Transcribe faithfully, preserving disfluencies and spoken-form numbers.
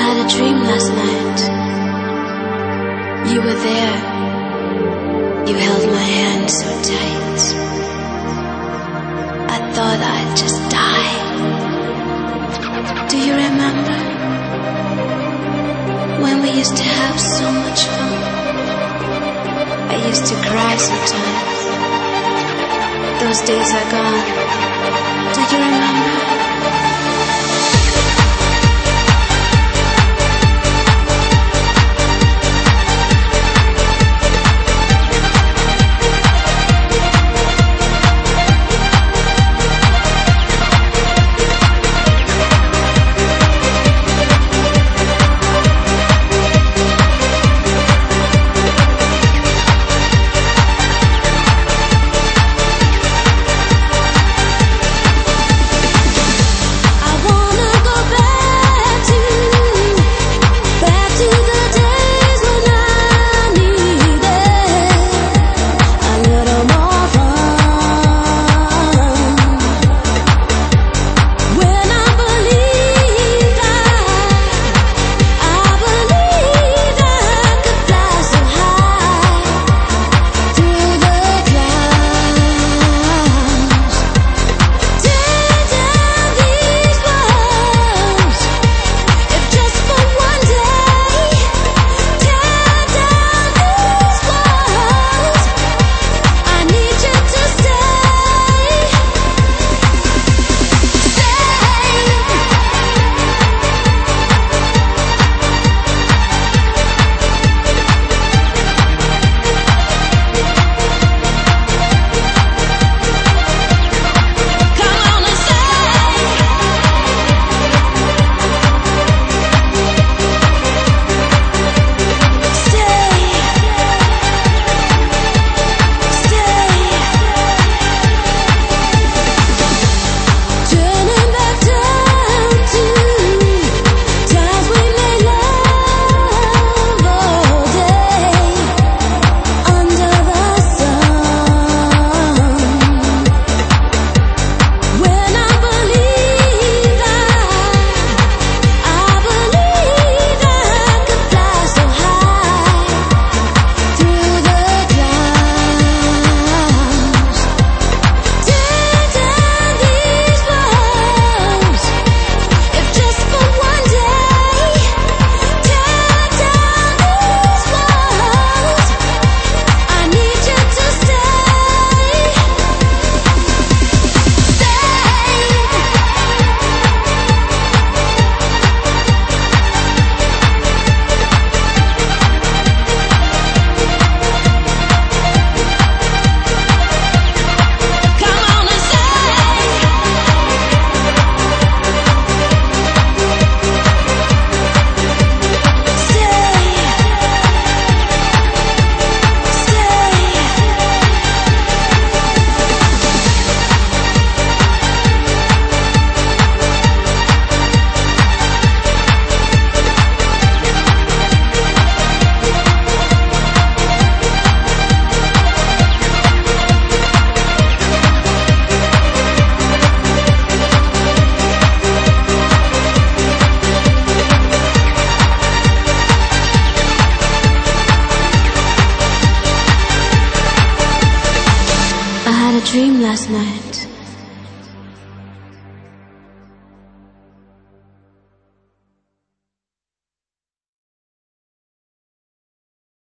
had a dream last night. You were there. You held my hand so tight. I thought I'd just die. Do you remember when we used to have so much fun? I used to cry sometimes. Those days are gone. Do you remember? I had a dream last night.